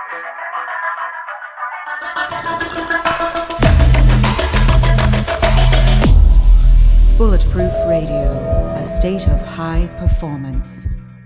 Bulletproof Radio, a state of high performance.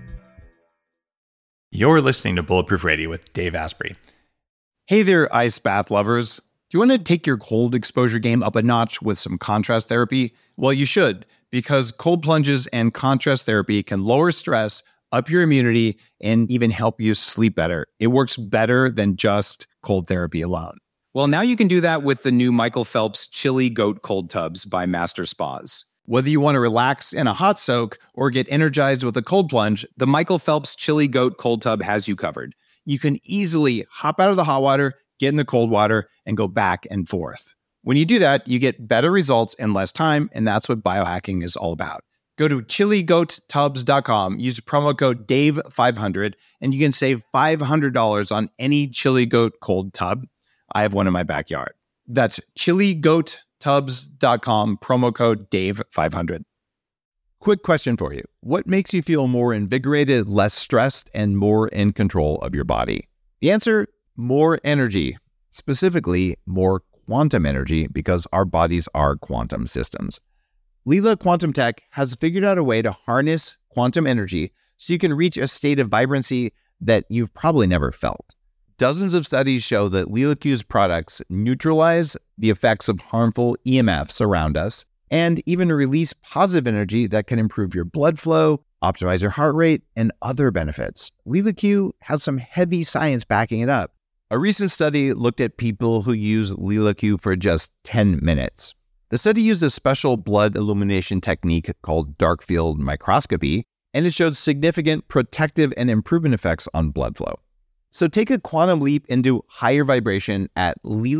You're listening to Bulletproof Radio with Dave Asprey. Hey there, ice bath lovers. Do you want to take your cold exposure game up a notch with some contrast therapy? Well, you should, because cold plunges and contrast therapy can lower stress, up your immunity, and even help you sleep better. It works better than just cold therapy alone. Well, now you can do that with the new Michael Phelps Chili Goat Cold Tubs by Master Spas. Whether you want to relax in a hot soak or get energized with a cold plunge, the Michael Phelps Chili Goat Cold Tub has you covered. You can easily hop out of the hot water, get in the cold water, and go back and forth. When you do that, you get better results in less time, and that's what biohacking is all about. Go to chiligoattubs.com, use promo code DAVE500, and you can save $500 on any Chili Goat Cold Tub. I have one in my backyard. That's chiligoattubs.com, promo code DAVE500. Quick question for you. What makes you feel more invigorated, less stressed, and more in control of your body? The answer, more energy. Specifically, more quantum energy, because our bodies are quantum systems. Leela Quantum Tech has figured out a way to harness quantum energy so you can reach a state of vibrancy that you've probably never felt. Dozens of studies show that Leela Q's products neutralize the effects of harmful EMFs around us and even release positive energy that can improve your blood flow, optimize your heart rate, and other benefits. Leela Q has some heavy science backing it up. A recent study looked at people who use Leela Q for just 10 minutes. The study used a special blood illumination technique called dark field microscopy, and it showed significant protective and improvement effects on blood flow. So take a quantum leap into higher vibration at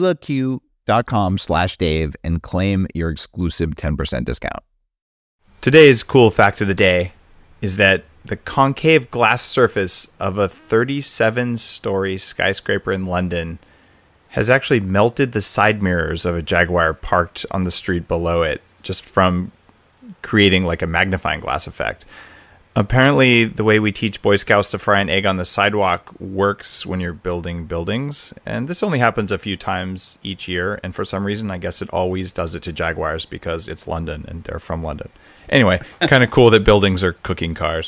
leelaq.com/Dave and claim your exclusive 10% discount. Today's cool fact of the day is that the concave glass surface of a 37-story skyscraper in London has actually melted the side mirrors of a Jaguar parked on the street below it, just from creating like a magnifying glass effect. Apparently, the way we teach Boy Scouts to fry an egg on the sidewalk works when you're building buildings, and this only happens a few times each year, and for some reason, I guess it always does it to Jaguars because it's London, and they're from London. Anyway, kind of cool that buildings are cooking cars.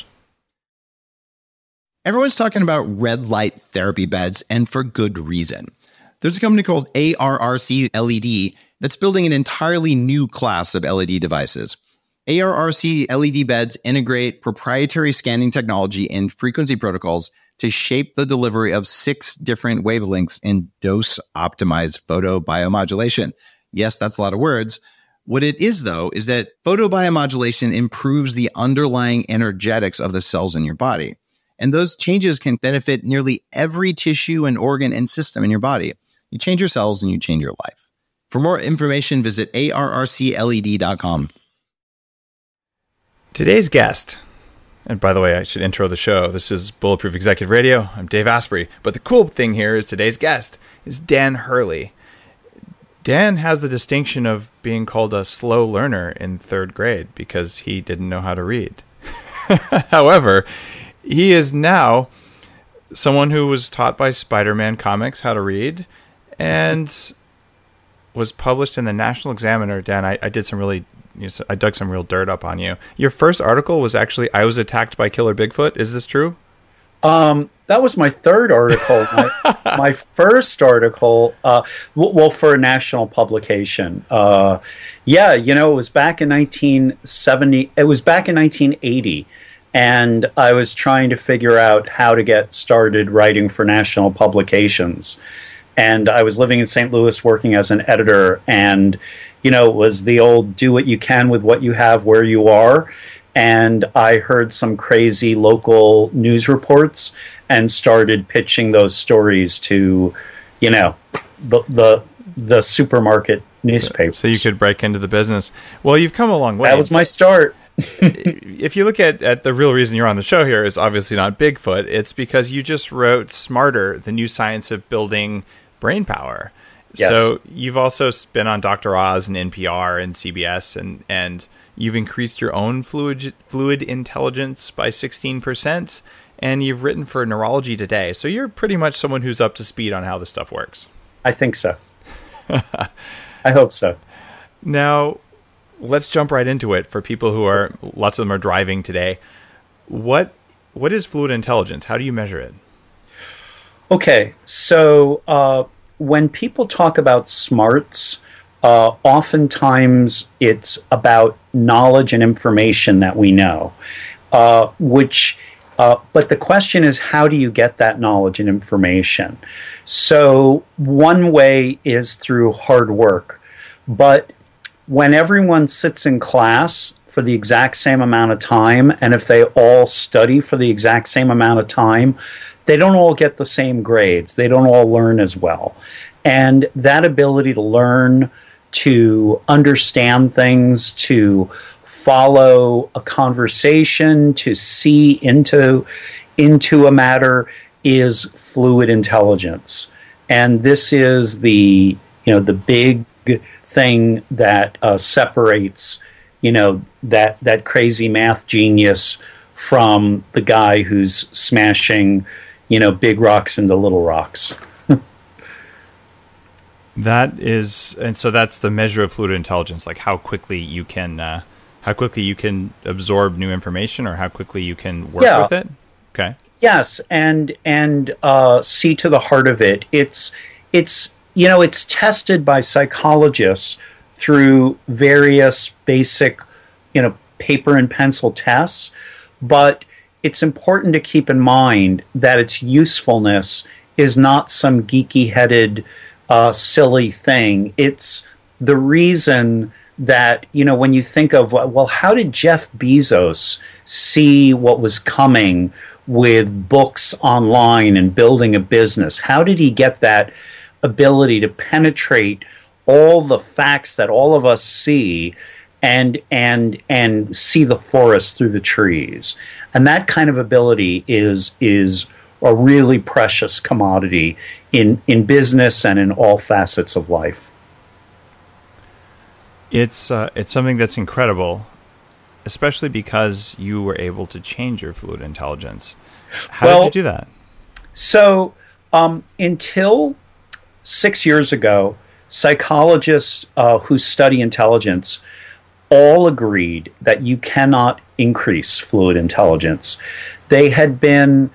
Everyone's talking about red light therapy beds, and for good reason. There's a company called ARRC LED that's building an entirely new class of LED devices. ARRC LED beds integrate proprietary scanning technology and frequency protocols to shape the delivery of 6 different wavelengths in dose-optimized photobiomodulation. Yes, that's a lot of words. What it is, though, is that photobiomodulation improves the underlying energetics of the cells in your body. And those changes can benefit nearly every tissue and organ and system in your body. You change your cells and you change your life. For more information, visit arrcled.com. Today's guest, and by the way, I should intro the show. This is Bulletproof Executive Radio. I'm Dave Asprey. But the cool thing here is today's guest is Dan Hurley. Dan has the distinction of being called a slow learner in 3rd grade because he didn't know how to read. However, he is now someone who was taught by Spider-Man Comics how to read and was published in the National Examiner. Dan, I did some really... I dug some real dirt up on you. Your first article was actually, I was attacked by Killer Bigfoot. Is this true? That was my 3rd article. My first article, well, for a national publication. It was back in 1970. It was back in 1980. And I was trying to figure out how to get started writing for national publications. And I was living in St. Louis working as an editor, and it was the old do what you can with what you have where you are. And I heard some crazy local news reports and started pitching those stories to, the supermarket newspapers. So you could break into the business. Well, you've come a long way. That was my start. If you look at the real reason you're on the show here is obviously not Bigfoot. It's because you just wrote Smarter, the new science of building brain power. Yes. So you've also been on Dr. Oz and NPR and CBS, and you've increased your own fluid intelligence by 16%. and you've written for Neurology Today. So you're pretty much someone who's up to speed on how this stuff works. I think so. I hope so. Now, let's jump right into it for people who are, lots of them are driving today. What is fluid intelligence? How do you measure it? Okay, so when people talk about smarts, oftentimes it's about knowledge and information that we know, but the question is, how do you get that knowledge and information? So one way is through hard work, but when everyone sits in class for the exact same amount of time, and if they all study for the exact same amount of time, they don't all get the same grades. They don't all learn as well. And that ability to learn, to understand things, to follow a conversation, to see into a matter is fluid intelligence. And this is the big thing that separates, that crazy math genius from the guy who's smashing, big rocks into little rocks. So that's the measure of fluid intelligence, like how quickly you can absorb new information, or how quickly you can work with it. Okay. Yes, and see to the heart of it. It's tested by psychologists through various basic, paper and pencil tests, but it's important to keep in mind that its usefulness is not some geeky-headed, silly thing. It's the reason that, when you think of, well, how did Jeff Bezos see what was coming with books online and building a business? How did he get that ability to penetrate all the facts that all of us see and see the forest through the trees? And that kind of ability is a really precious commodity in business and in all facets of life. It's something that's incredible, especially because you were able to change your fluid intelligence. How did you do that? So until 6 years ago, psychologists who study intelligence all agreed that you cannot increase fluid intelligence. They had been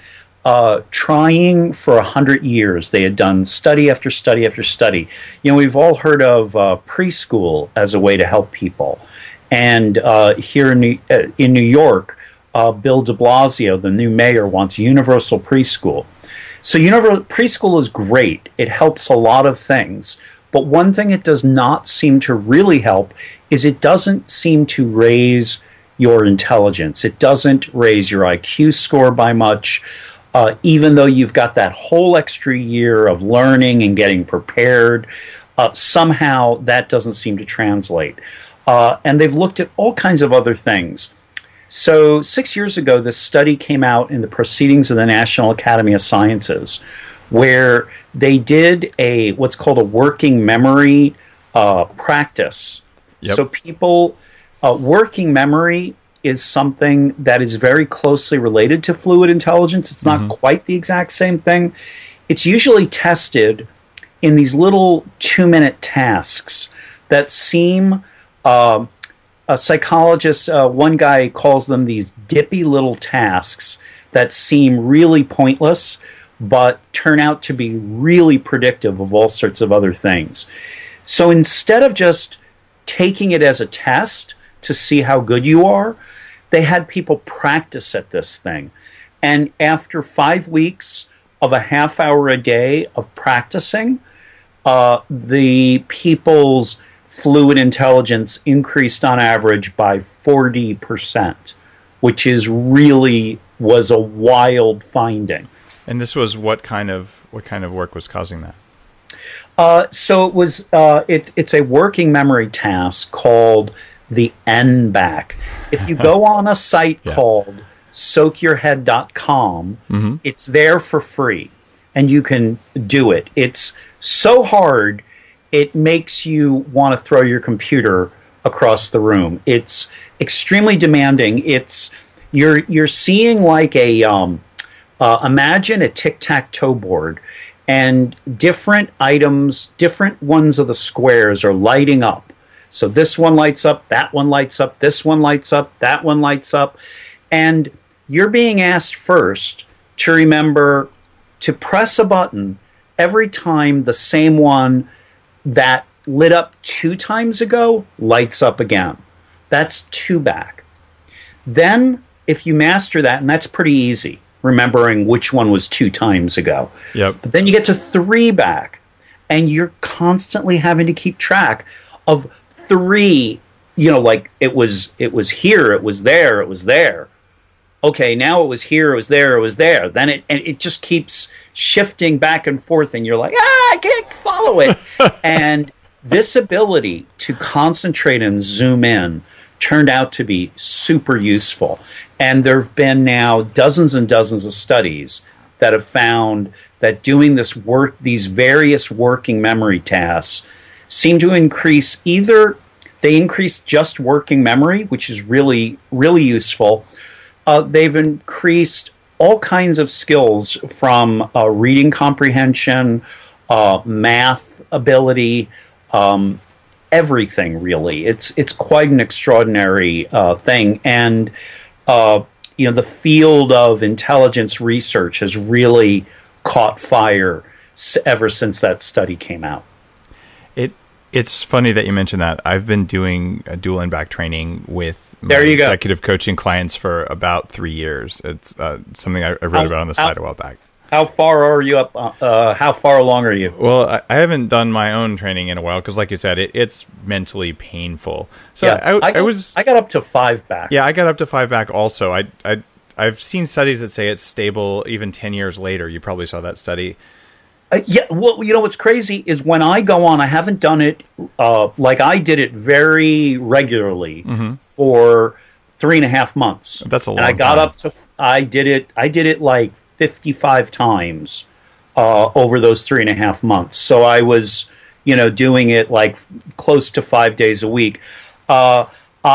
trying for 100 years. They had done study after study after study. We've all heard of preschool as a way to help people. And here in New York, Bill de Blasio, the new mayor, wants universal preschool. So preschool is great. It helps a lot of things. But one thing it does not seem to really help is it doesn't seem to raise your intelligence. It doesn't raise your IQ score by much. Even though you've got that whole extra year of learning and getting prepared, somehow that doesn't seem to translate. And they've looked at all kinds of other things. So 6 years ago, this study came out in the Proceedings of the National Academy of Sciences, where they did what's called a working memory practice. Yep. So people, working memory is something that is very closely related to fluid intelligence. It's not quite the exact same thing. It's usually tested in these little 2-minute tasks that seem, a psychologist, one guy calls them these dippy little tasks that seem really pointless, but turn out to be really predictive of all sorts of other things. So instead of just taking it as a test to see how good you are, they had people practice at this thing. And after 5 weeks of a half hour a day of practicing, the people's fluid intelligence increased on average by 40%, which was a wild finding. And this was what kind of work was causing that? So it was it's a working memory task called the NBAC. If you go on a site called soakyourhead.com, it's there for free, and you can do it. It's so hard, it makes you want to throw your computer across the room. It's extremely demanding. You're seeing like a Imagine a tic-tac-toe board, and different items, different ones of the squares are lighting up. So this one lights up, that one lights up, this one lights up, that one lights up. And you're being asked first to remember to press a button every time the same one that lit up 2 times ago lights up again. That's 2 back. Then, if you master that, and that's pretty easy, remembering which one was 2 times ago. Yep. But then you get to 3 back, and you're constantly having to keep track of 3. You know, like it was here, it was there, it was there. Okay, now it was here, it was there, it was there. Then it just keeps shifting back and forth, and you're like, I can't follow it. And this ability to concentrate and zoom in turned out to be super useful. And there have been now dozens and dozens of studies that have found that doing this work, these various working memory tasks, seem to increase they increase just working memory, which is really, really useful. They've increased all kinds of skills from reading comprehension, math ability, everything really. It's quite an extraordinary thing, and the field of intelligence research has really caught fire ever since that study came out. It's funny that you mentioned that. I've been doing a dual and back training with my executive coaching clients for about 3 years. It's something I wrote about on the site a while back. How far are you up? How far along are you? Well, I haven't done my own training in a while because, like you said, it's mentally painful. So yeah, I got up to 5 back. Yeah, I got up to 5 back also. I've seen studies that say it's stable even 10 years later. You probably saw that study. Yeah, well, you know what's crazy is when I go on, I haven't done it like I did it very regularly for 3.5 months. That's a long time. And I got time. up to I did it like 55 times over those 3.5 months. So I was, doing it like close to 5 days a week. Now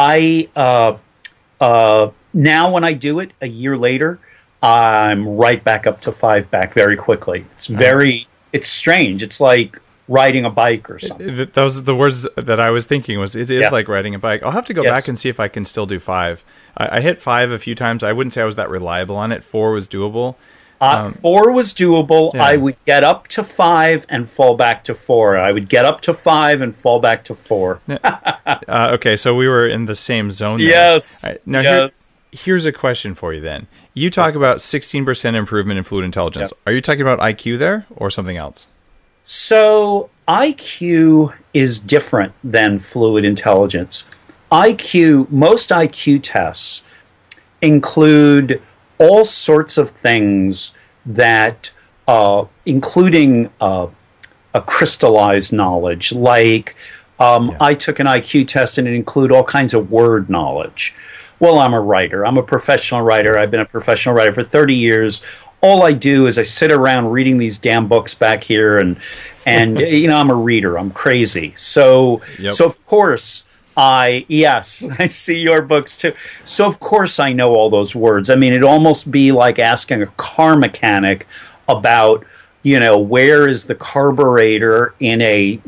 when I do it a year later, I'm right back up to 5 back very quickly. It's strange. It's like riding a bike or something. Those are the words that I was thinking. It is like riding a bike. I'll have to go back and see if I can still do 5. I hit 5 a few times. I wouldn't say I was that reliable on it. 4 was doable. 4 was doable. Yeah. I would get up to 5 and fall back to 4. I would get up to 5 and fall back to 4. Okay, so we were in the same zone there. Yes. Now here's a question for you then. You talk about 16% improvement in fluid intelligence. Yep. Are you talking about IQ there or something else? So IQ is different than fluid intelligence. Most IQ tests include all sorts of things that, including a crystallized knowledge, like I took an IQ test and it included all kinds of word knowledge. Well, I'm a writer. I'm a professional writer. I've been a professional writer for 30 years. All I do is I sit around reading these damn books back here, and I'm a reader. I'm crazy. So of course I see your books too. So of course I know all those words. I mean, it'd almost be like asking a car mechanic about, where is the carburetor in a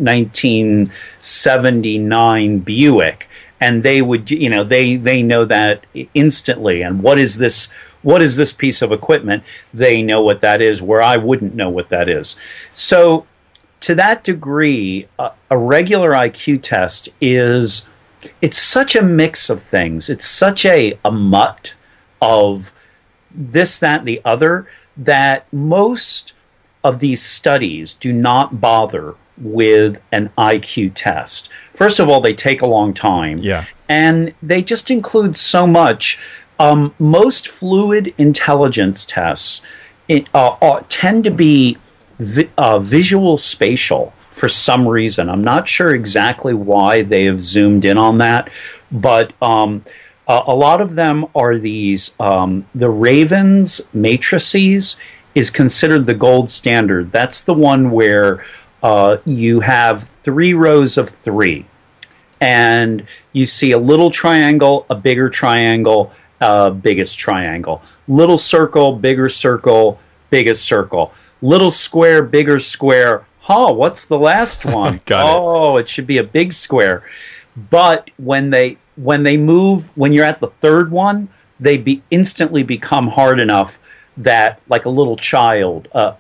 1979 Buick? And they would, they know that instantly. And what is this piece of equipment? They know what that is, where I wouldn't know what that is. So to that degree, a regular IQ test it's such a mix of things. It's such a mutt of this, that, and the other, that most of these studies do not bother with an IQ test. First of all, they take a long time. Yeah. And they just include so much. Most fluid intelligence tests tend to be visual spatial for some reason. I'm not sure exactly why they have zoomed in on that, but a lot of them are these, the Ravens matrices is considered the gold standard. That's the one where you have 3 rows of 3, and you see a little triangle, a bigger triangle, biggest triangle. Little circle, biggest circle. Little square, bigger square. Oh, what's the last one? Got it. Oh, it should be a big square. But when they move, when you're at the third one, they instantly become hard enough that, like a little child, a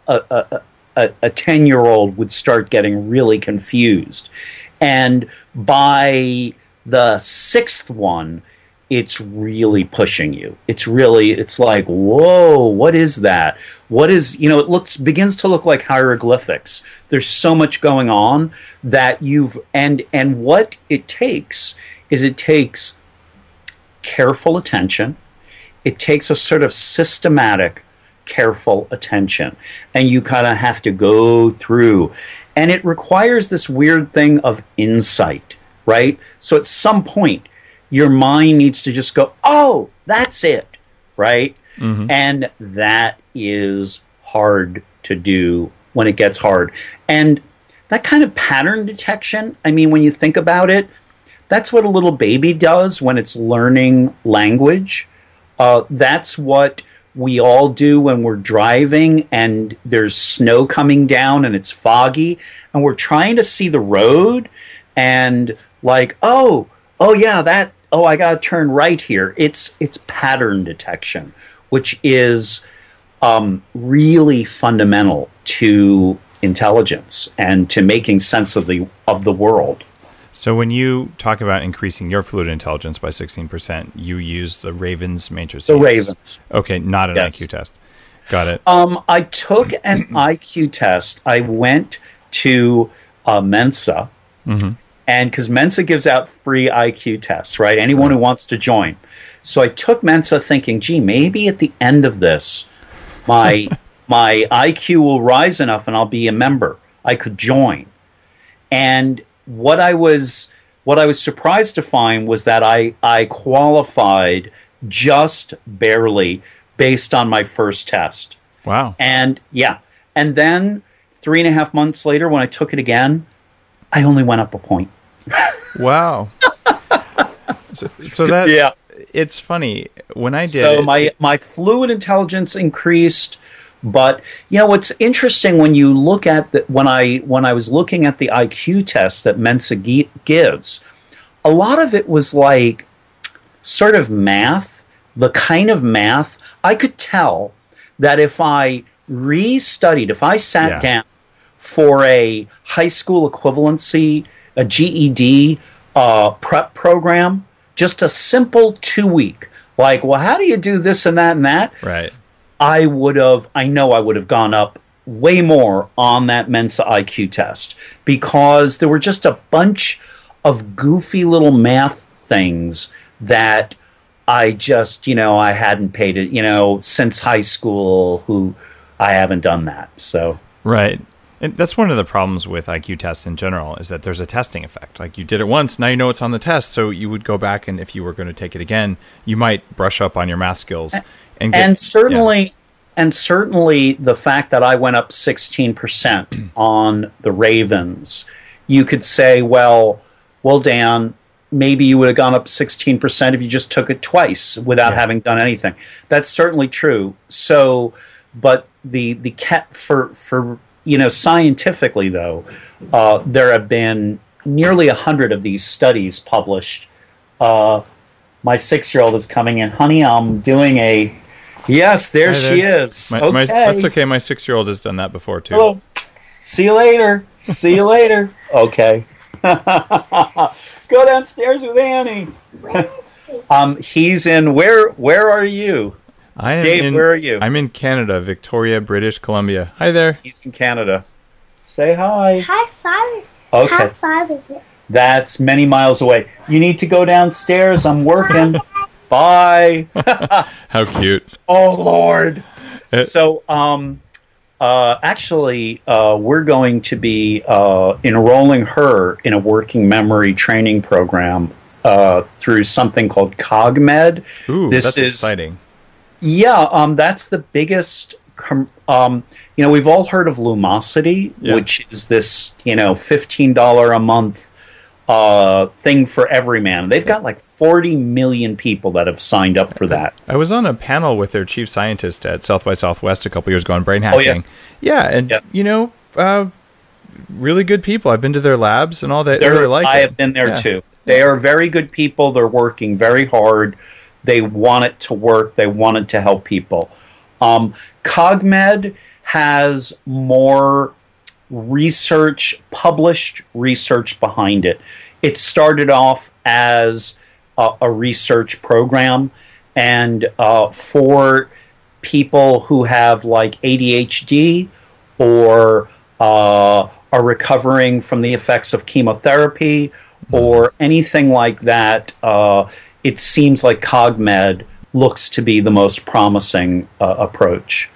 10-year-old would start getting really confused. And by the sixth one, it's really pushing you. It's like, whoa, what is that? What is, it begins to look like hieroglyphics. There's so much going on that and what it takes is careful attention. It takes a sort of systematic, careful attention. And you kind of have to go through. And it requires this weird thing of insight, right? So at some point, your mind needs to just go, oh, that's it, right? Mm-hmm. And that is hard to do when it gets hard. And that kind of pattern detection, I mean, when you think about it, that's what a little baby does when it's learning language. That's what we all do when we're driving and there's snow coming down and it's foggy and we're trying to see the road and like, oh yeah, I got to turn right here. It's pattern detection, which is really fundamental to intelligence and to making sense of the world. So when you talk about increasing your fluid intelligence by 16%, you use the Ravens matrices. The Ravens. Okay, not an IQ test. Got it. I took an IQ test. I went to Mensa, and because Mensa gives out free IQ tests, right? Anyone who wants to join. So I took Mensa thinking, gee, maybe at the end of this, my IQ will rise enough and I'll be a member. I could join. And what I was surprised to find was that I qualified just barely based on my first test. Wow. And then 3.5 months later, when I took it again, I only went up a point. Wow. So that, yeah, it's funny when I did. So my fluid intelligence increased. But what's interesting when you look at when I was looking at the IQ test that Mensa gives, a lot of it was like sort of math, the kind of math I could tell that if I restudied, if I sat down for a high school equivalency, a GED prep program, just a simple 2-week, like, well, how do you do this and that and that? Right. I would have gone up way more on that Mensa IQ test because there were just a bunch of goofy little math things that I just, I hadn't paid it, since high school, I haven't done that. So right. And that's one of the problems with IQ tests in general is that there's a testing effect. Like you did it once, now you know it's on the test, so you would go back and if you were going to take it again, you might brush up on your math skills. And certainly the fact that I went up 16% on the Ravens, you could say, well, Dan, maybe you would have gone up 16% if you just took it twice without having done anything. That's certainly true. So, but for scientifically though, there have been nearly 100 of these studies published. My 6-year-old is coming in. Honey, I'm doing a... Yes, there she is. Okay. That's okay. My 6-year-old has done that before, too. Hello. See you later. See you later. Okay. Go downstairs with Annie. He's in... Where are you? Dave, where are you? I'm in Canada, Victoria, British Columbia. Hi there. He's in Canada. Say hi. High five. Okay. How far is it? That's many miles away. You need to go downstairs. I'm working. Bye. How cute. Oh, Lord. So, actually, we're going to be enrolling her in a working memory training program through something called CogMed. Ooh, that's exciting. Yeah, that's the biggest... we've all heard of Lumosity, which is this, $15 a month thing for every man. They've got like 40 million people that have signed up for that. I was on a panel with their chief scientist at South by Southwest a couple years ago on brain hacking. Really good people. I've been to their labs and all that. They really like it. I have been there too. They are very good people. They're working very hard. They want it to work. They want it to help people. CogMed has more research, published research behind it. It started off as a research program, and for people who have like ADHD or are recovering from the effects of chemotherapy or anything like that, it seems like CogMed looks to be the most promising approach.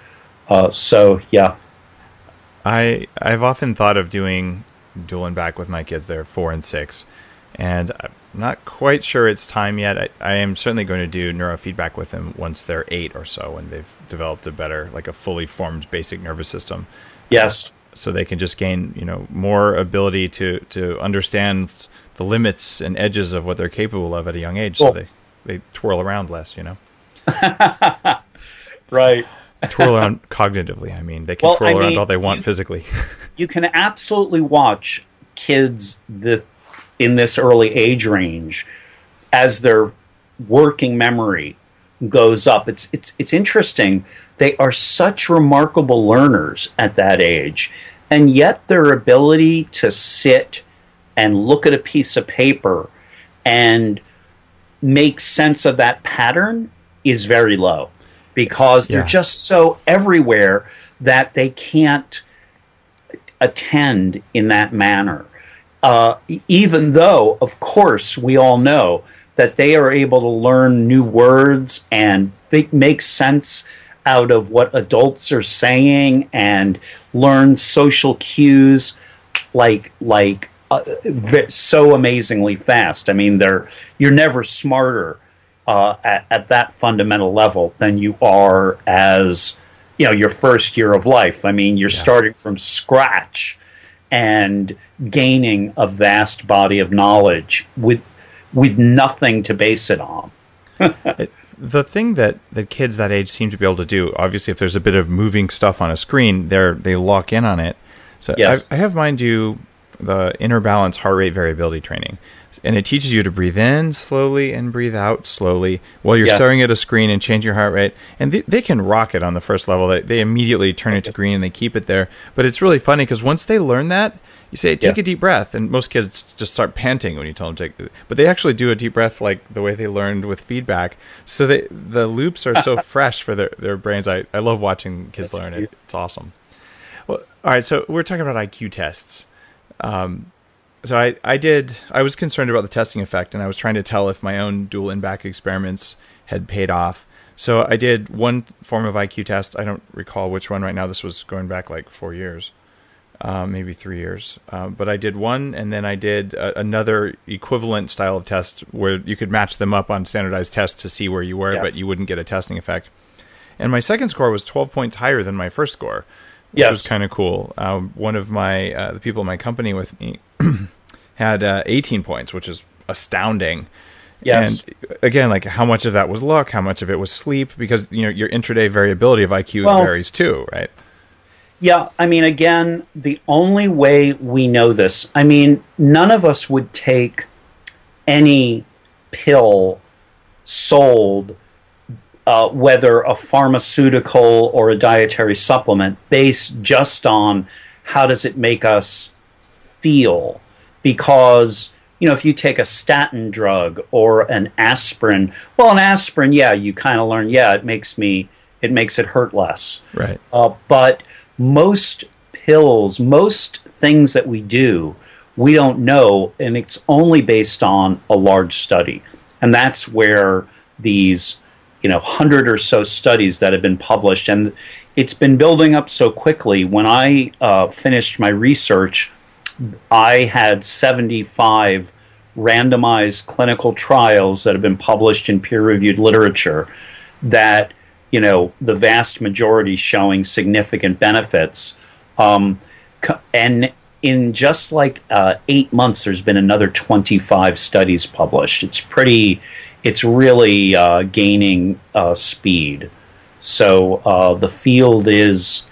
I've often thought of doing dual and back with my kids. They're 4 and 6, and I'm not quite sure it's time yet. I am certainly going to do neurofeedback with them once they're 8 or so, when they've developed a better, like a fully formed basic nervous system. Yes. So they can just gain, more ability to understand the limits and edges of what they're capable of at a young age. Cool. So they twirl around less, Right. Twirl around cognitively. I mean, they can twirl around all they want physically. You can absolutely watch kids in this early age range as their working memory goes up. It's interesting. They are such remarkable learners at that age, and yet their ability to sit and look at a piece of paper and make sense of that pattern is very low, because they're just so everywhere that they can't attend in that manner. Even though, of course, we all know that they are able to learn new words and make sense out of what adults are saying and learn social cues so amazingly fast. I mean, you're never smarter at that fundamental level than you are as your first year of life. I mean, you're starting from scratch and gaining a vast body of knowledge with nothing to base it on. The thing that kids that age seem to be able to do, obviously, if there's a bit of moving stuff on a screen, they lock in on it. So I have mine do the inner balance heart rate variability training. And it teaches you to breathe in slowly and breathe out slowly while you're staring at a screen and change your heart rate. And they can rock it on the first level. They immediately turn it to green and they keep it there. But it's really funny because once they learn that, you say, take a deep breath. And most kids just start panting when you tell them to take. But they actually do a deep breath like the way they learned with feedback. So the loops are so fresh for their brains. I love watching kids learn it. It's awesome. Well, all right, so we're talking about IQ tests. So I was concerned about the testing effect, and I was trying to tell if my own dual and back experiments had paid off. So I did one form of IQ test. I don't recall which one right now. This was going back like 4 years, maybe 3 years. But I did one, and then I did another equivalent style of test where you could match them up on standardized tests to see where you were, but you wouldn't get a testing effect. And my second score was 12 points higher than my first score, which was kind of cool. One of the people in my company with me had 18 points, which is astounding. Yes. And again, like how much of that was luck, how much of it was sleep, because your intraday variability of IQ varies too, right? Yeah, I mean, again, the only way we know this, I mean, none of us would take any pill sold, whether a pharmaceutical or a dietary supplement, based just on how does it make us feel. Because, if you take a statin drug or an aspirin, an aspirin, you kind of learn, it makes it hurt less. Right. But most pills, most things that we do, we don't know, and it's only based on a large study. And that's where these, 100 or so studies that have been published, and it's been building up so quickly. When I finished my research, I had 75 randomized clinical trials that have been published in peer-reviewed literature that, the vast majority showing significant benefits. And in just like 8 months, there's been another 25 studies published. It's really gaining speed. So the field is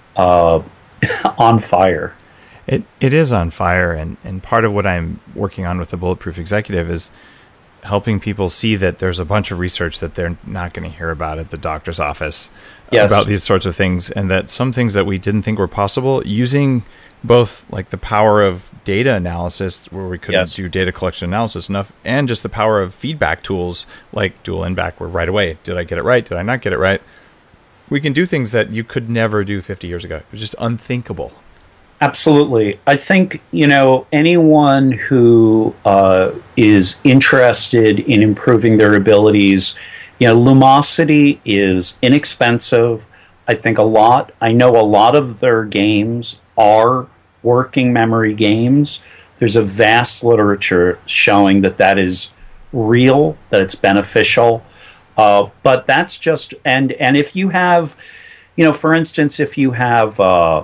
on fire. It is on fire, and part of what I'm working on with the Bulletproof Executive is helping people see that there's a bunch of research that they're not going to hear about at the doctor's office about these sorts of things, and that some things that we didn't think were possible, using both like the power of data analysis, where we couldn't do data collection analysis enough, and just the power of feedback tools like Dual N-Back, where right away, did I get it right? Did I not get it right? We can do things that you could never do 50 years ago. It was just unthinkable. Absolutely. I think, anyone who is interested in improving their abilities, Lumosity is inexpensive. I know a lot of their games are working memory games. There's a vast literature showing that is real, that it's beneficial. But that's just, and if you have, for instance, if you have,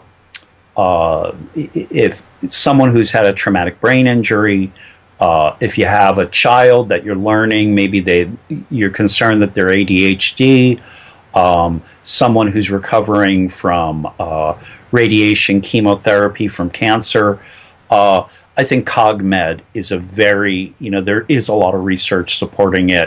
if someone who's had a traumatic brain injury, if you have a child that you're learning, maybe you're concerned that they're ADHD, someone who's recovering from radiation chemotherapy from cancer, I think CogMed is there is a lot of research supporting it.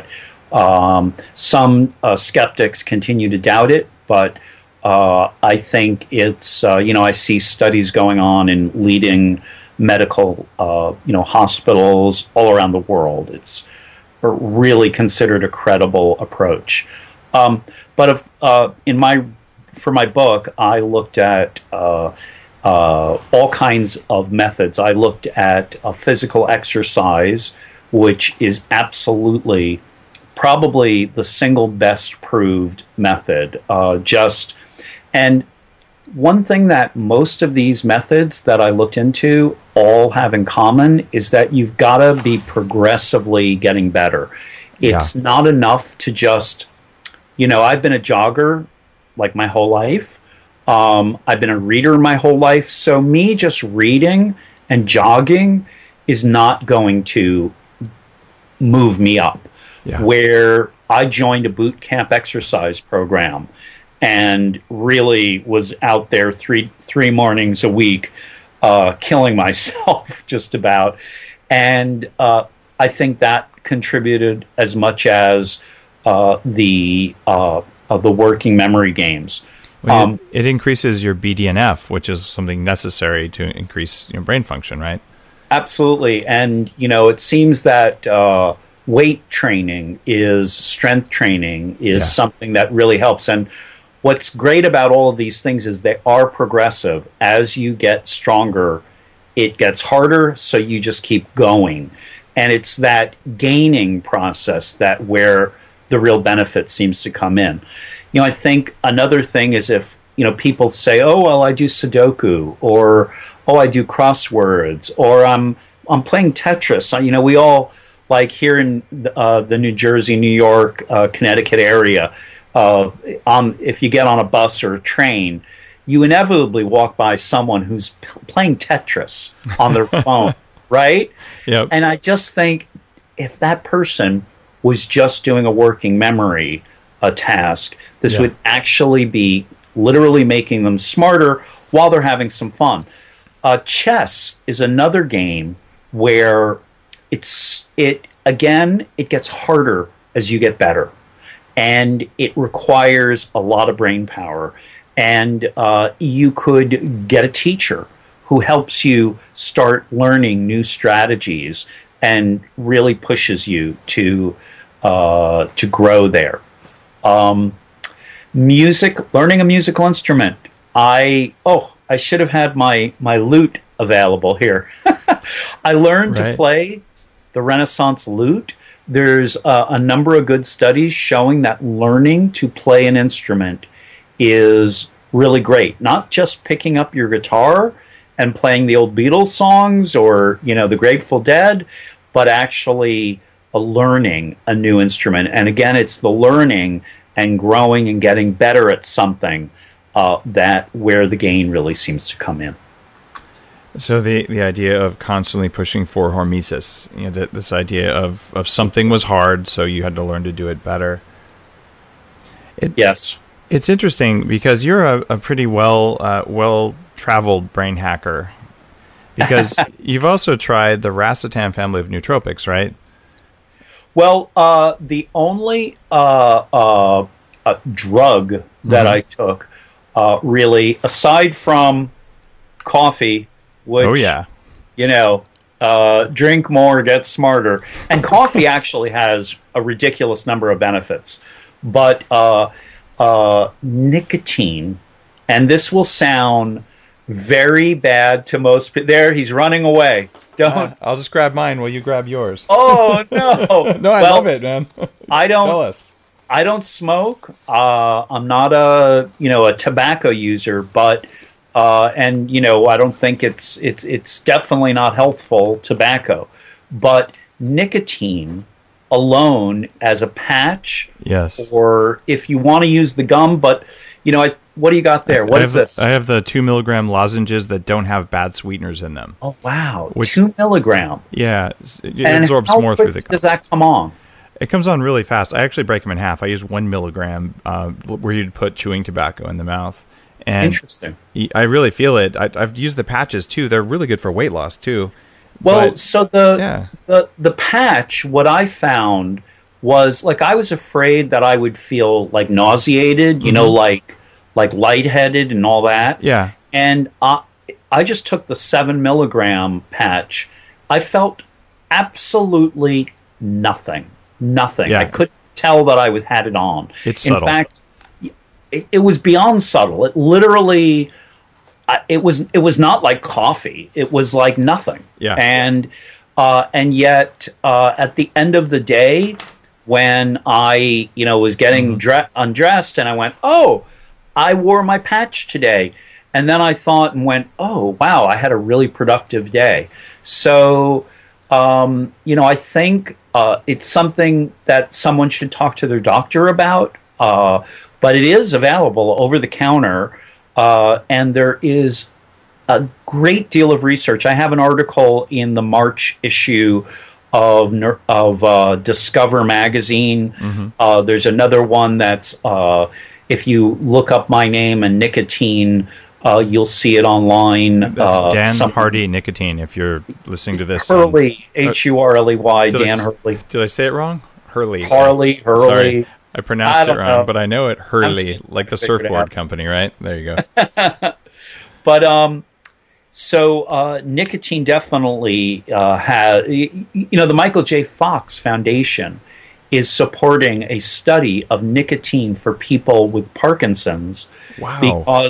Some skeptics continue to doubt it, but I think it's, I see studies going on in leading medical, hospitals all around the world. It's really considered a credible approach. But for my book, I looked at all kinds of methods. I looked at physical exercise, which is absolutely probably the single best proved method. And one thing that most of these methods that I looked into all have in common is that you've got to be progressively getting better. It's not enough to just, I've been a jogger like my whole life. I've been a reader my whole life. So me just reading and jogging is not going to move me up. Where I joined a boot camp exercise program and really was out there three mornings a week, killing myself just about. And I think that contributed as much as the working memory games. Well, it increases your BDNF, which is something necessary to increase your brain function, right? Absolutely. And, it seems that weight training strength training is something that really helps. And what's great about all of these things is they are progressive. As you get stronger, it gets harder, so you just keep going. And it's that gaining process where the real benefit seems to come in. I think another thing is if, people say, oh, well, I do Sudoku, or, oh, I do crosswords, or I'm playing Tetris. We all, like here in the New Jersey, New York, Connecticut area, if you get on a bus or a train, you inevitably walk by someone who's playing Tetris on their phone, right? Yep. And I just think if that person was just doing a working memory task, this would actually be literally making them smarter while they're having some fun. Chess is another game where it gets harder as you get better, and it requires a lot of brain power. And you could get a teacher who helps you start learning new strategies and really pushes you to grow there. Music, learning a musical instrument. I should have had my lute available here. I learned to play the Renaissance lute. There's a number of good studies showing that learning to play an instrument is really great. Not just picking up your guitar and playing the old Beatles songs or, the Grateful Dead, but actually learning a new instrument. And again, it's the learning and growing and getting better at something where the gain really seems to come in. So the idea of constantly pushing for hormesis, this idea of something was hard, so you had to learn to do it better. Yes. It's interesting because you're a pretty well traveled brain hacker, because you've also tried the racetam family of nootropics, right? Well, the only drug that I took, really, aside from coffee, which, drink more, get smarter. And coffee actually has a ridiculous number of benefits. But nicotine, and this will sound very bad to most people. There, he's running away. Don't. I'll just grab mine while you grab yours. Oh, no. No, I love it, man. I don't. Tell us. I don't smoke. I'm not a tobacco user, but I don't think it's definitely not healthful, tobacco. But nicotine alone as a patch, yes, or if you want to use the gum, but what do you got there? What is this? I have the 2 milligram lozenges that don't have bad sweeteners in them. Oh wow, 2 milligram. Yeah, it and absorbs how more quick through the gum. Does that come on? It comes on really fast. I actually break them in half. I use 1 milligram where you'd put chewing tobacco in the mouth. And interesting. I really feel it. I've used the patches too. They're really good for weight loss too. Well, so the patch, what I found was, like, I was afraid that I would feel like nauseated, like lightheaded and all that. Yeah. And I just took the 7 milligram patch. I felt absolutely nothing. Yeah. I couldn't tell that I had it on. It's subtle. In fact, it was beyond subtle. It literally, it was not like coffee. It was like nothing. Yeah. And yet, at the end of the day, when I was getting undressed, and I went, oh, I wore my patch today. And then I thought and went, oh, wow, I had a really productive day. So, I think it's something that someone should talk to their doctor about. But it is available over the counter, and there is a great deal of research. I have an article in the March issue of Discover magazine. Mm-hmm. There's another one that's, if you look up my name and nicotine, you'll see it online. That's Dan Hardy Nicotine, if you're listening to this. Hurley, Hurley, Dan Hurley. Did I say it wrong? Hurley. Hurley. Sorry. I pronounced it wrong, but I know it Hurley, like the surfboard company, right? There you go. But so nicotine definitely has. The Michael J. Fox Foundation is supporting a study of nicotine for people with Parkinson's. Wow.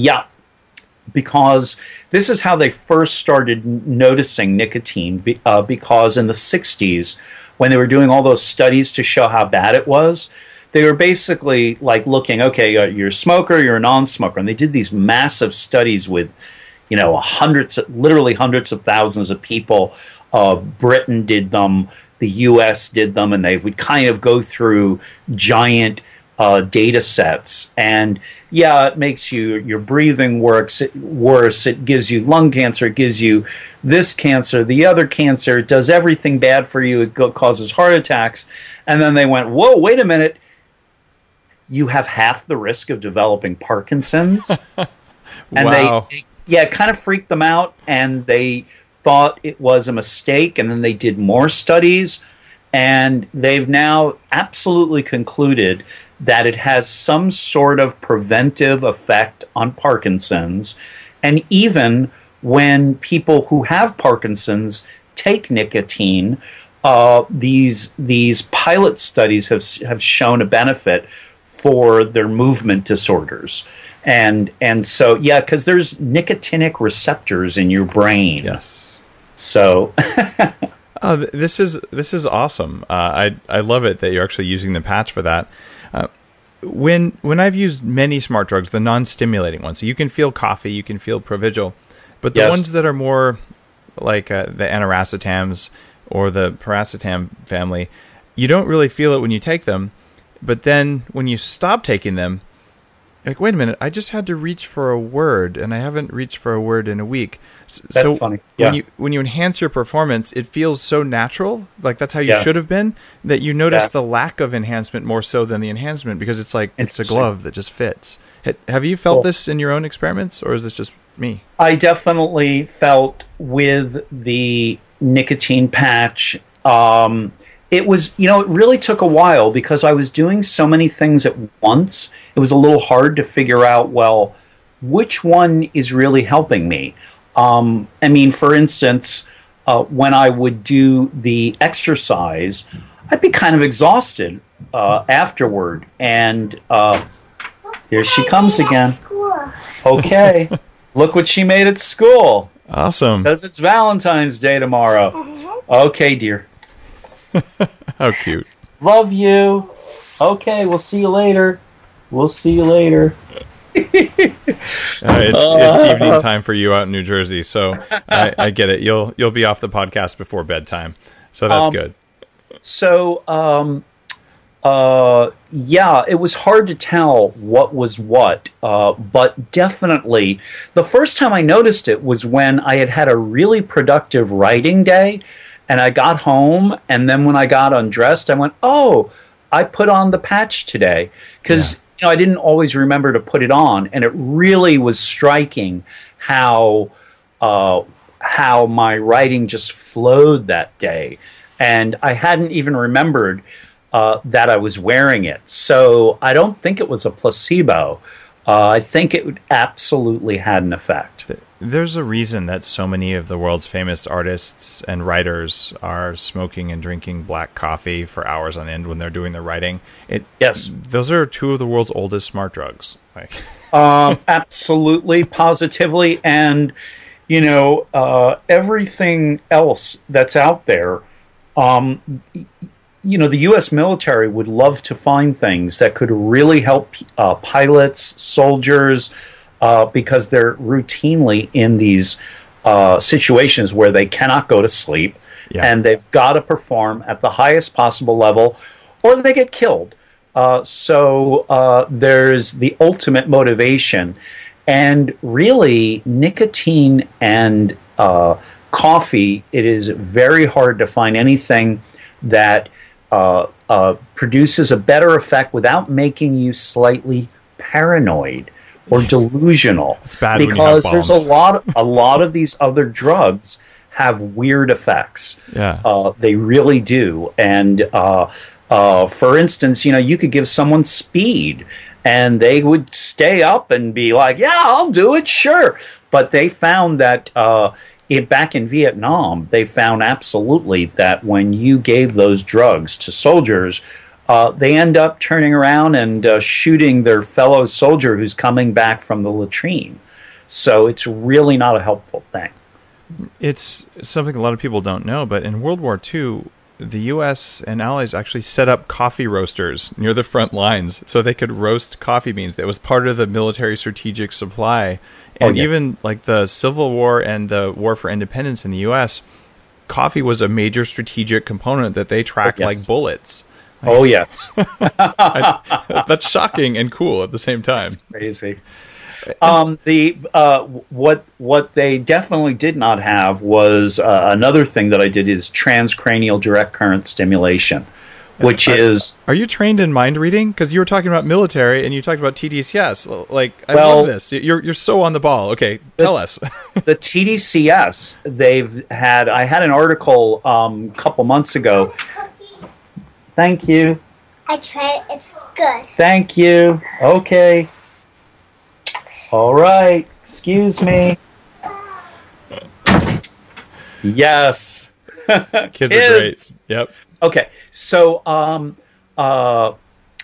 Because this is how they first started noticing nicotine. Because in the 60s, when they were doing all those studies to show how bad it was, they were basically like looking, okay, you're a smoker, you're a non-smoker. And they did these massive studies with, literally hundreds of thousands of people. Britain did them, the U.S. did them, and they would kind of go through giant data sets. And it makes your breathing worse. It gives you lung cancer. It gives you this cancer, the other cancer. It does everything bad for you. It causes heart attacks. And then they went, whoa, wait a minute. You have half the risk of developing Parkinson's. And wow. it kind of freaked them out, and they thought it was a mistake. And then they did more studies, and they've now absolutely concluded that it has some sort of preventive effect on Parkinson's. And even when people who have Parkinson's take nicotine, these pilot studies have shown a benefit for their movement disorders. And so, because there's nicotinic receptors in your brain. Yes. So this is awesome. I love it that you're actually using the patch for that. When I've used many smart drugs, the non-stimulating ones, so you can feel coffee, you can feel Provigil, but the ones that are more like the aniracetams or the piracetam family, you don't really feel it when you take them. But then when you stop taking them, like, wait a minute, I just had to reach for a word, and I haven't reached for a word in a week. That's funny. Yeah. When you enhance your performance, it feels so natural, like that's how you Yes. should have been, that you notice Yes. the lack of enhancement more so than the enhancement, because it's like it's a glove that just fits. Have you felt Cool. this in your own experiments, or is this just me? I definitely felt with the nicotine patch. It was, it really took a while because I was doing so many things at once. It was a little hard to figure out, well, which one is really helping me? For instance, when I would do the exercise, I'd be kind of exhausted afterward. And here she comes again. Okay. Look what she made at school. Awesome. Because it's Valentine's Day tomorrow. Okay, dear. How cute. Love you. Okay, we'll see you later. We'll see you later. It's evening time for you out in New Jersey, so I get it. You'll be off the podcast before bedtime, so that's good. So, it was hard to tell what was what, but definitely the first time I noticed it was when I had a really productive writing day, and I got home, and then when I got undressed, I went, oh, I put on the patch today, because I didn't always remember to put it on, and it really was striking how my writing just flowed that day, and I hadn't even remembered that I was wearing it. So I don't think it was a placebo. I think it absolutely had an effect. There's a reason that so many of the world's famous artists and writers are smoking and drinking black coffee for hours on end when they're doing their writing. Yes. Those are two of the world's oldest smart drugs. Absolutely, positively. And, everything else that's out there, the U.S. military would love to find things that could really help pilots, soldiers, because they're routinely in these situations where they cannot go to sleep, and they've got to perform at the highest possible level, or they get killed. So there's the ultimate motivation. And really, nicotine and coffee, it is very hard to find anything that produces a better effect without making you slightly paranoid or delusional. It's bad because when you have there's bombs. a lot of these other drugs have weird effects. Yeah. They really do. And for instance, you could give someone speed and they would stay up and be like, yeah, I'll do it, sure. But they found that back in Vietnam, they found absolutely that when you gave those drugs to soldiers, they end up turning around and shooting their fellow soldier who's coming back from the latrine. So it's really not a helpful thing. It's something a lot of people don't know, but in World War II, the U.S. and allies actually set up coffee roasters near the front lines so they could roast coffee beans. That was part of the military strategic supply. And even like the Civil War and the War for Independence in the U.S., coffee was a major strategic component that they tracked like bullets. Oh, yes. That's shocking and cool at the same time. That's crazy. What they definitely did not have was another thing that I did is transcranial direct current stimulation, which is... Are you trained in mind reading? Because you were talking about military and you talked about TDCS. I love this. You're so on the ball. Okay, tell us. The TDCS, I had an article a couple months ago. Thank you. I tried it. It's good. Thank you. Okay. All right. Excuse me. Yes. Kids are great. Yep. Okay. So TDCS.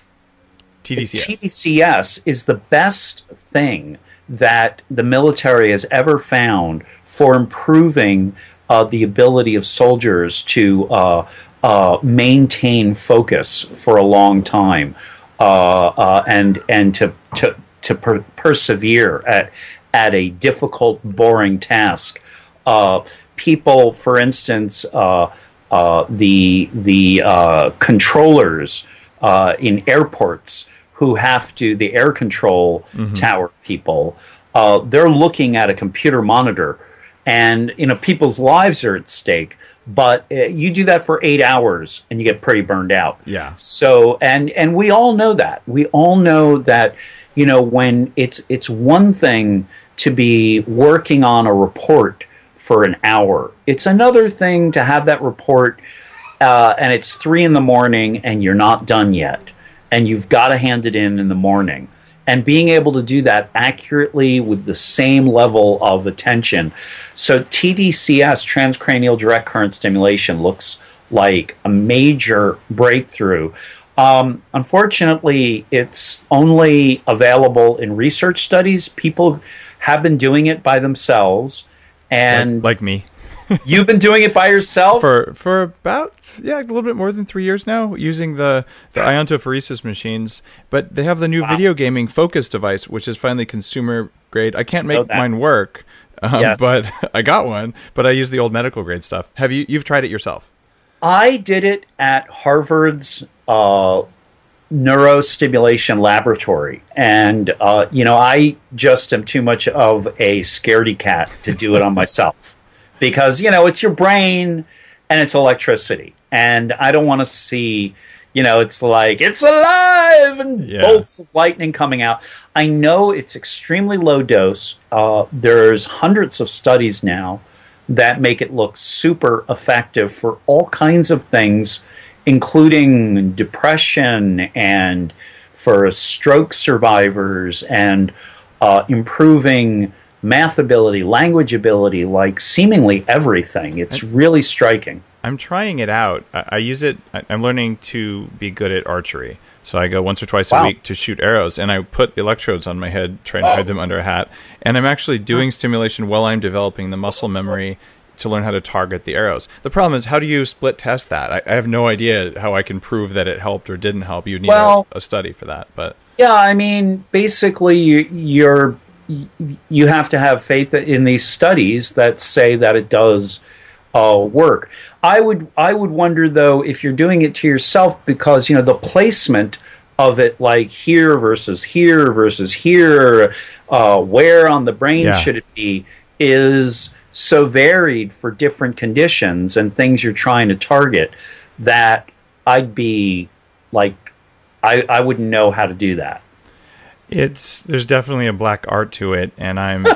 TDCS is the best thing that the military has ever found for improving the ability of soldiers to maintain focus for a long time, and to persevere at a difficult, boring task. People, for instance, the controllers in airports who have to, the air control tower people, they're looking at a computer monitor, and people's lives are at stake. But you do that for 8 hours and you get pretty burned out. Yeah. So and we all know that. We all know that when it's one thing to be working on a report for an hour. It's another thing to have that report and it's 3 a.m. and you're not done yet, and you've got to hand it in the morning. And being able to do that accurately with the same level of attention. So TDCS, transcranial direct current stimulation, looks like a major breakthrough. Unfortunately, it's only available in research studies. People have been doing it by themselves. And like me. You've been doing it by yourself? For about, a little bit more than 3 years now, using the iontophoresis machines. But they have the new video gaming Focus device, which is finally consumer grade. I can't make mine work, but I got one. But I use the old medical grade stuff. You've tried it yourself? I did it at Harvard's neurostimulation laboratory. And, I just am too much of a scaredy cat to do it on myself. Because, it's your brain and it's electricity. And I don't want to see, it's like, it's alive and bolts of lightning coming out. I know it's extremely low dose. There's hundreds of studies now that make it look super effective for all kinds of things, including depression and for stroke survivors and improving math ability, language ability, like seemingly everything. It's really striking. I'm trying it out. I use it. I'm learning to be good at archery. So I go once or twice a week to shoot arrows, and I put electrodes on my head, trying to hide them under a hat. And I'm actually doing stimulation while I'm developing the muscle memory to learn how to target the arrows. The problem is, how do you split test that? I have no idea how I can prove that it helped or didn't help. You need a study for that. But yeah, basically you have to have faith in these studies that say that it does work. I would wonder, though, if you're doing it to yourself, because the placement of it, like here versus here, where on the brain should it be, is so varied for different conditions and things you're trying to target, that I'd be like, I wouldn't know how to do that. There's definitely a black art to it, and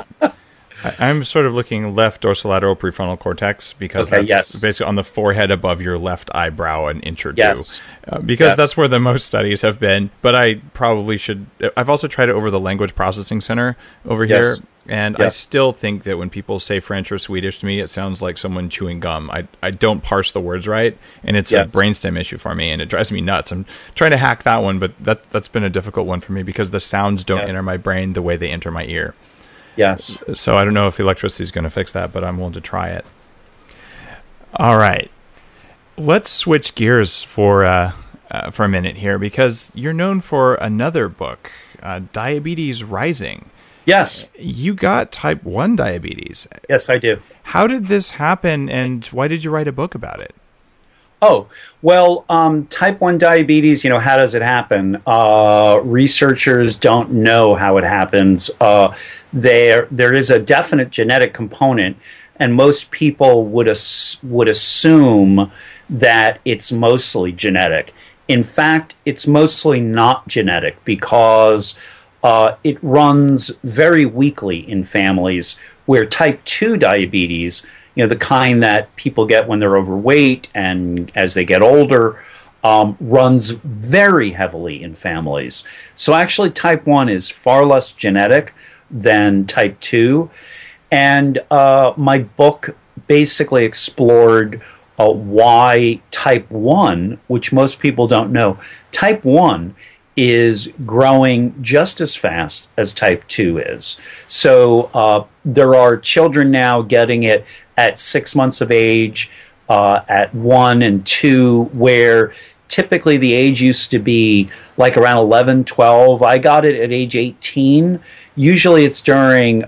I'm sort of looking left dorsolateral prefrontal cortex, because that's basically on the forehead above your left eyebrow, an inch or two. Because that's where the most studies have been. But I probably should. I've also tried it over the language processing center over here, and I still think that when people say French or Swedish to me, it sounds like someone chewing gum. I don't parse the words right, and it's a brainstem issue for me, and it drives me nuts. I'm trying to hack that one, but that's been a difficult one for me, because the sounds don't enter my brain the way they enter my ear. Yes. So I don't know if electricity is going to fix that, but I'm willing to try it. All right. Let's switch gears for a minute here, because you're known for another book, Diabetes Rising. Yes. You got type 1 diabetes. Yes, I do. How did this happen, and why did you write a book about it? Oh, well, type 1 diabetes, how does it happen? Researchers don't know how it happens. There is a definite genetic component, and most people would assume that it's mostly genetic. In fact, it's mostly not genetic, because it runs very weakly in families where type 2 diabetes, the kind that people get when they're overweight and as they get older, runs very heavily in families. So actually type 1 is far less genetic than type 2. And my book basically explored why type 1, which most people don't know, type 1 is growing just as fast as type 2 is. So there are children now getting it at 6 months of age, at 1 and 2, where typically the age used to be like around 11, 12. I got it at age 18. Usually it's during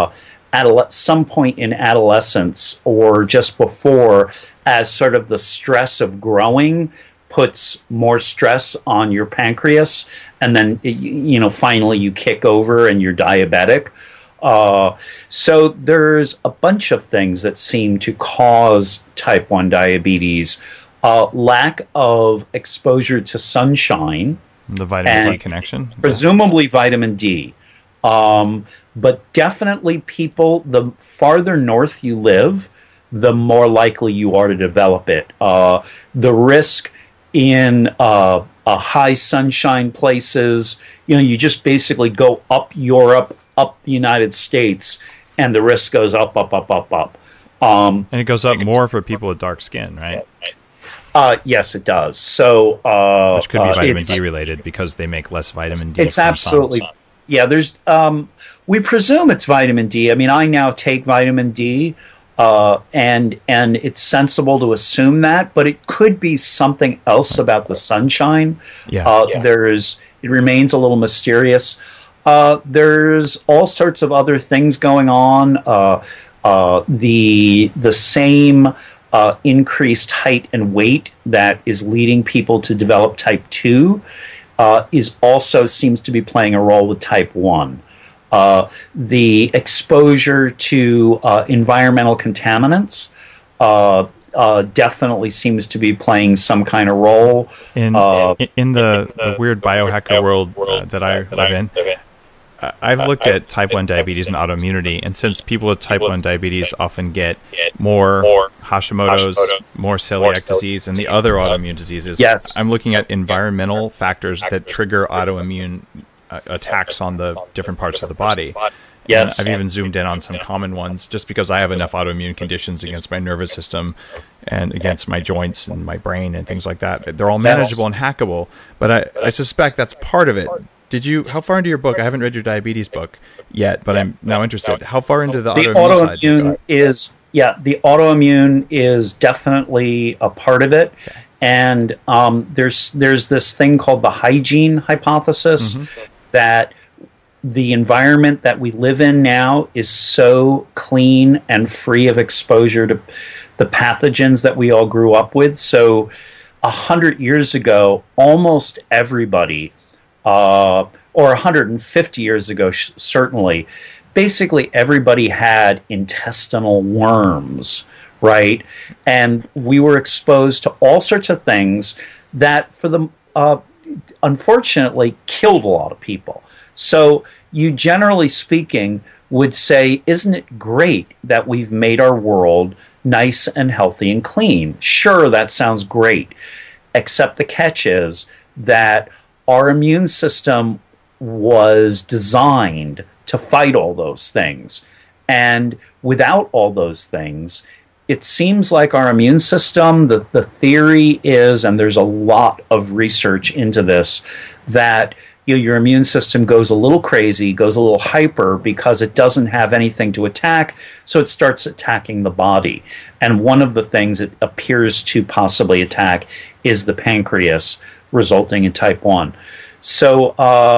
some point in adolescence or just before, as sort of the stress of growing puts more stress on your pancreas, and then finally you kick over and you're diabetic. So there's a bunch of things that seem to cause type 1 diabetes. Lack of exposure to sunshine. The vitamin D connection? Presumably vitamin D. But definitely people, the farther north you live, the more likely you are to develop it. The risk in high sunshine places, you just basically go up Europe, up the United States, and the risk goes up, up, up, up, up. And it goes up more for people with dark skin, right? Yes, it does. So, which could be vitamin D related because they make less vitamin D. It's absolutely, yeah. There's, we presume it's vitamin D. I mean, I now take vitamin D, and it's sensible to assume that, but it could be something else about the sunshine. It remains a little mysterious. There's all sorts of other things going on. The same increased height and weight that is leading people to develop type 2 is also seems to be playing a role with type 1. The exposure to environmental contaminants definitely seems to be playing some kind of role. In the weird biohacker world that I live in, I've looked at type 1 diabetes and autoimmunity, and since people with type 1 diabetes often get more Hashimoto's, more celiac disease, and the other autoimmune diseases, I'm looking at environmental factors that trigger autoimmune attacks on the different parts of the body. Yes. And I've even zoomed in on some common ones just because I have enough autoimmune conditions against my nervous system and against my joints and my brain and things like that. They're all manageable and hackable, but I suspect that's part of it. How far into your book? I haven't read your diabetes book yet, but I'm now interested. How far into the autoimmune side? The autoimmune is definitely a part of it. Okay. And there's this thing called the hygiene hypothesis that the environment that we live in now is so clean and free of exposure to the pathogens that we all grew up with. So 100 years ago, almost everybody, or 150 years ago, certainly, basically everybody had intestinal worms, right? And we were exposed to all sorts of things that, unfortunately, killed a lot of people. So you, generally speaking, would say, isn't it great that we've made our world nice and healthy and clean? Sure, that sounds great, except the catch is that our immune system was designed to fight all those things. And without all those things, it seems like our immune system, the theory is, and there's a lot of research into this, that your immune system goes a little crazy, goes a little hyper because it doesn't have anything to attack, so it starts attacking the body. And one of the things it appears to possibly attack is the pancreas, resulting in type 1. So,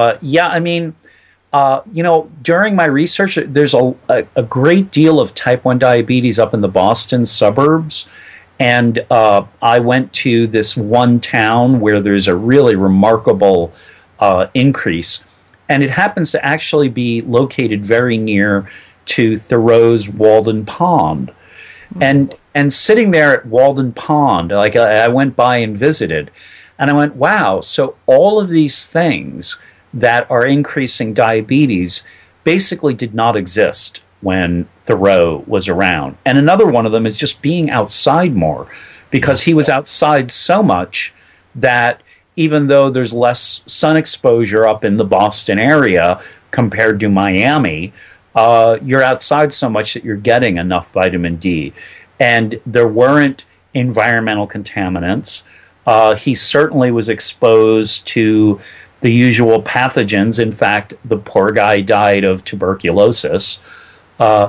during my research, there's a great deal of type 1 diabetes up in the Boston suburbs. And I went to this one town where there's a really remarkable increase. And it happens to actually be located very near to Thoreau's Walden Pond. And sitting there at Walden Pond, like I went by and visited, and I went, wow, so all of these things that are increasing diabetes basically did not exist when Thoreau was around. And another one of them is just being outside more, because he was outside so much that even though there's less sun exposure up in the Boston area compared to Miami, you're outside so much that you're getting enough vitamin D. And there weren't environmental contaminants. He certainly was exposed to the usual pathogens. In fact, the poor guy died of tuberculosis. And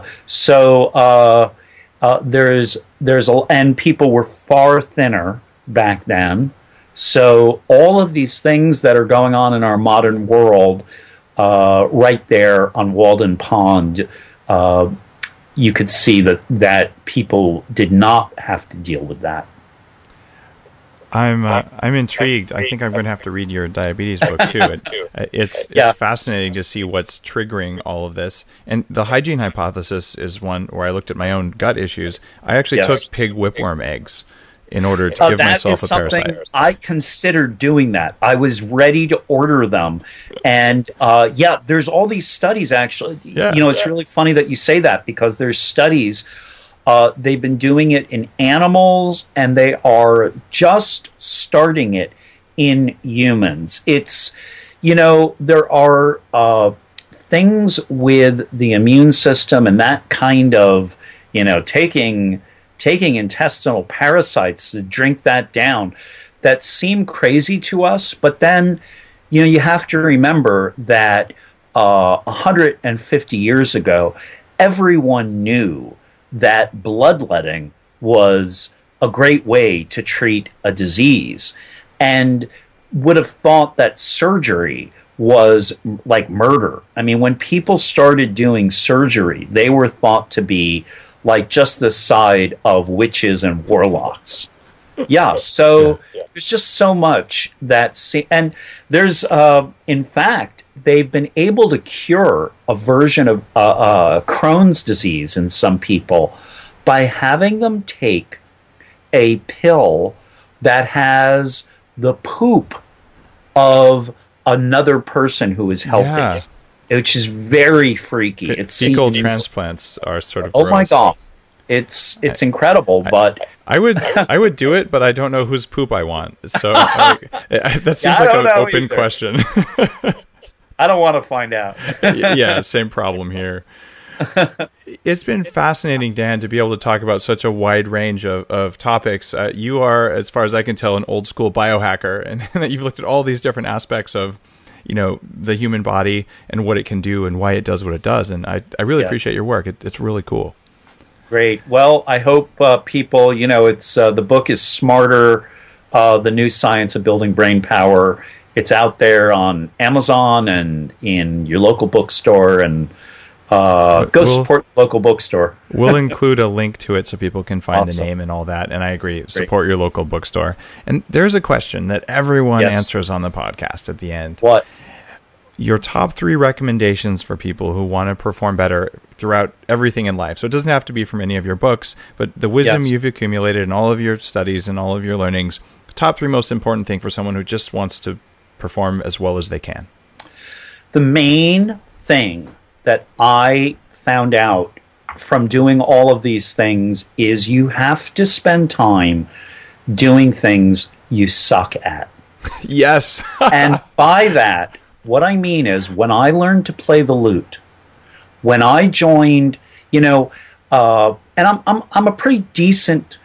people were far thinner back then. So all of these things that are going on in our modern world, right there on Walden Pond, you could see that people did not have to deal with that. I'm intrigued. I think I'm going to have to read your diabetes book too. It's fascinating to see what's triggering all of this. And the hygiene hypothesis is one where I looked at my own gut issues. I actually took pig whipworm eggs in order to give myself a parasite. I considered doing that. I was ready to order them. And there's all these studies actually. Yeah. It's really funny that you say that because there's studies. They've been doing it in animals, and they are just starting it in humans. It's, there are things with the immune system and that kind of, taking intestinal parasites to drink that down that seem crazy to us. But then, you have to remember that 150 years ago, everyone knew that bloodletting was a great way to treat a disease and would have thought that surgery was like murder. I mean, when people started doing surgery, they were thought to be like just the side of witches and warlocks. So there's just so much and there's, in fact, they've been able to cure a version of Crohn's disease in some people by having them take a pill that has the poop of another person who is healthy, which is very freaky. Fecal transplants are sort of gross. My God. It's incredible, but I would do it, but I don't know whose poop I want. So that seems like an open question. I don't want to find out. Yeah, same problem here. It's been fascinating, Dan, to be able to talk about such a wide range of topics. You are, as far as I can tell, an old school biohacker, and you've looked at all these different aspects of, the human body and what it can do and why it does what it does. And I really appreciate your work. It's really cool. Great. Well, I hope people, it's the book is Smarter, The New Science of Building Brain Power. It's out there on Amazon and in your local bookstore, and support the local bookstore. We'll include a link to it so people can find the name and all that. And I agree, support your local bookstore. And there's a question that everyone answers on the podcast at the end. What? Your top 3 recommendations for people who want to perform better throughout everything in life. So it doesn't have to be from any of your books, but the wisdom you've accumulated in all of your studies and all of your learnings. Top 3 most important thing for someone who just wants to perform as well as they can. The main thing that I found out from doing all of these things is you have to spend time doing things you suck at. Yes. And by that, what I mean is when I learned to play the lute, when I joined, and I'm a pretty decent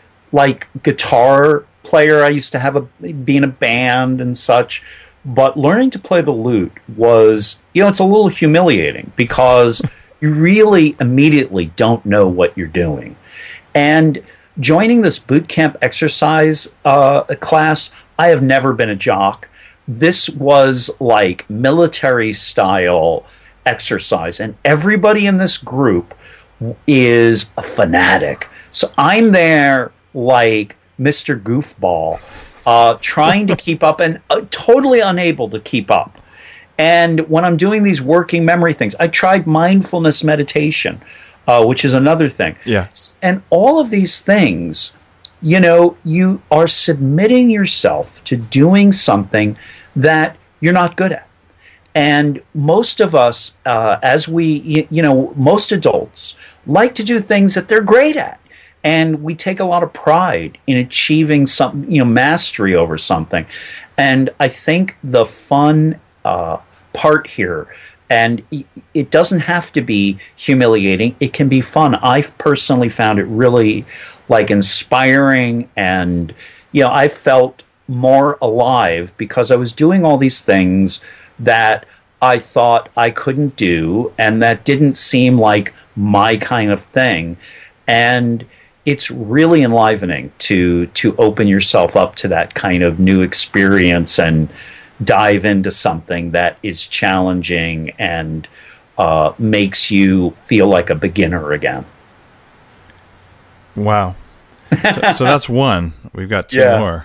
guitar player. I used to be in a band and such, but learning to play the lute was, it's a little humiliating because you really immediately don't know what you're doing. And joining this boot camp exercise class, I have never been a jock. This was like military style exercise, and everybody in this group is a fanatic. So I'm there like Mr. Goofball, trying to keep up and totally unable to keep up. And when I'm doing these working memory things, I tried mindfulness meditation, which is another thing. Yeah. And all of these things, you are submitting yourself to doing something that you're not good at. And most of us, most adults like to do things that they're great at. And we take a lot of pride in achieving some, mastery over something. And I think the fun part here, and it doesn't have to be humiliating, it can be fun. I've personally found it really inspiring, and I felt more alive because I was doing all these things that I thought I couldn't do and that didn't seem like my kind of thing. And it's really enlivening to open yourself up to that kind of new experience and dive into something that is challenging and makes you feel like a beginner again. Wow. So that's one. We've got two more.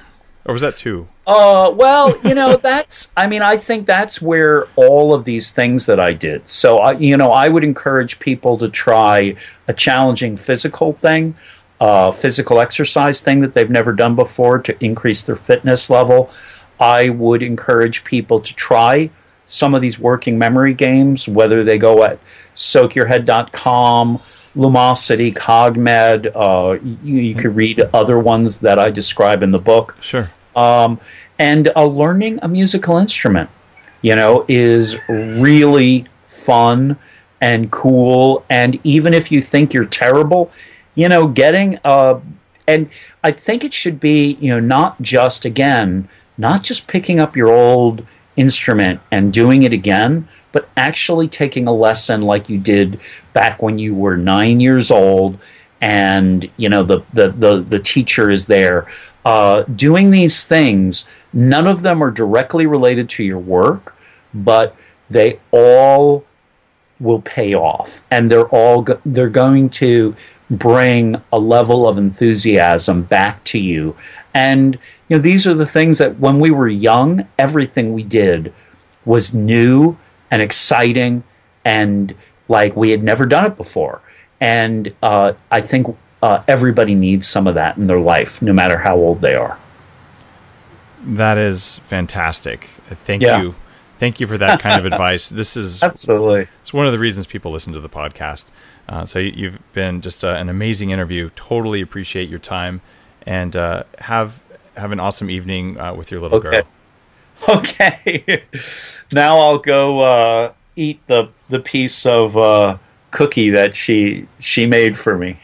Or was that 2? Well, I think that's where all of these things that I did. So, I would encourage people to try a challenging physical thing, physical exercise thing that they've never done before to increase their fitness level. I would encourage people to try some of these working memory games, whether they go at soakyourhead.com, Lumosity, CogMed. You could read other ones that I describe in the book. Sure. And learning a musical instrument, is really fun and cool. And even if you think you're terrible, getting and I think it should be, not just picking up your old instrument and doing it again, but actually taking a lesson like you did back when you were 9 years old, and the teacher is there. Doing these things, none of them are directly related to your work, but they all will pay off, and they're going to bring a level of enthusiasm back to you. And these are the things that when we were young, everything we did was new and exciting, and like we had never done it before. And I think everybody needs some of that in their life, no matter how old they are. That is fantastic. Thank you. Thank you for that kind of advice. This is absolutely. It's one of the reasons people listen to the podcast. So you've been just an amazing interview. Totally appreciate your time, and have an awesome evening with your little girl. Okay. Now I'll go eat the piece of cookie that she made for me.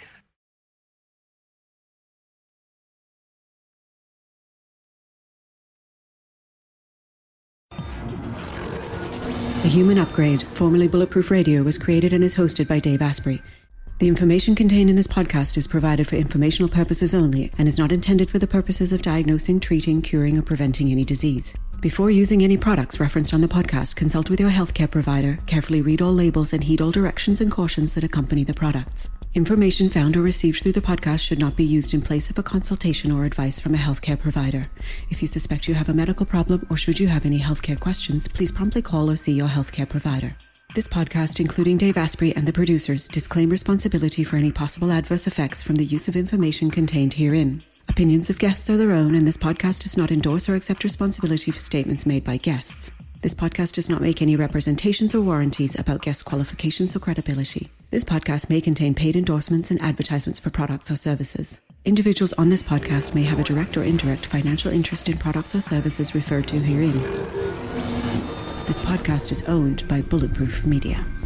The Human Upgrade, formerly Bulletproof Radio, was created and is hosted by Dave Asprey. The information contained in this podcast is provided for informational purposes only and is not intended for the purposes of diagnosing, treating, curing, or preventing any disease. Before using any products referenced on the podcast, consult with your healthcare provider, carefully read all labels, and heed all directions and cautions that accompany the products. Information found or received through the podcast should not be used in place of a consultation or advice from a healthcare provider. If you suspect you have a medical problem or should you have any healthcare questions, please promptly call or see your healthcare provider. This podcast, including Dave Asprey and the producers, disclaim responsibility for any possible adverse effects from the use of information contained herein. Opinions of guests are their own, and this podcast does not endorse or accept responsibility for statements made by guests. This podcast does not make any representations or warranties about guest qualifications or credibility. This podcast may contain paid endorsements and advertisements for products or services. Individuals on this podcast may have a direct or indirect financial interest in products or services referred to herein. This podcast is owned by Bulletproof Media.